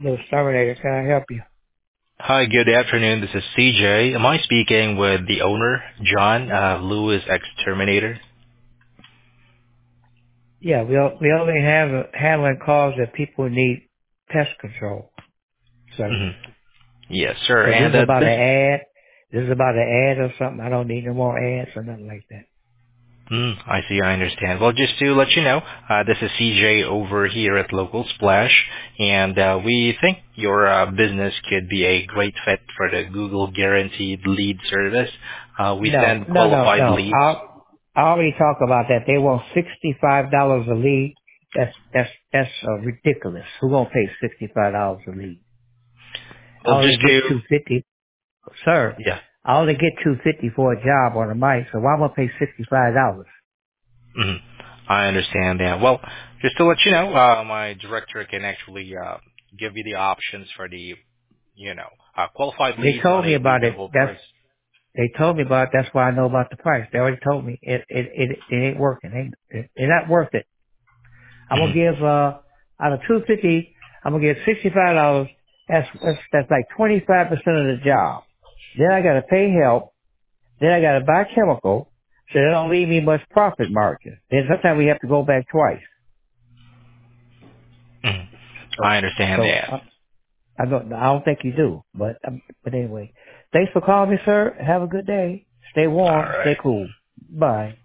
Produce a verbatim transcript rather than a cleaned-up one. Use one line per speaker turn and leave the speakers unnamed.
No, Terminator, can I help you?
Hi, good afternoon. This is C J. Am I speaking with the owner, John uh, Lewis Exterminator?
Yeah, we o- we only have handling calls that people need pest control service.
Mm-hmm. Yes, sir.
So this
And
is
uh,
about
this,
an ad. This is about an ad or something. I don't need no more ads or nothing like that.
mm, I see, I understand. Well, just to let you know, uh, this is C J over here at Local Splash, and uh, we think your uh, business could be a great fit for the Google Guaranteed Lead Service. Uh, we
No,
send
no, no,
qualified
no.
leads.
I I already talked about that. They want sixty five dollars a lead. That's that's that's uh, ridiculous. Who gonna pay sixty five dollars a lead? I
Well,
only
just
get
to,
two fifty, sir.
yeah.
I only get two fifty for a job on a mic. So why am I pay sixty five dollars?
Mhm. I understand that. Well, just to let you know, uh, my director can actually uh, give you the options for the, you know, uh, qualified
They
leads
told
on
me
a
about it.
reasonable
That's
price.
they told me about it. That's why I know about the price. They already told me it it it, it ain't working. It ain't it, it's not worth it. I'm gonna
Mhm.
give uh out of two fifty, I'm gonna give sixty five dollars. That's that's that's like twenty five percent of the job. Then I gotta pay help. Then I gotta buy chemical. So they don't leave me much profit margin. Then sometimes we have to go back twice.
Mhm.
So
I understand
so
that.
uh, I don't I don't think you do. But um, but anyway, thanks for calling me, sir. Have a good day. Stay
All
warm. Stay
right.
cool. Bye.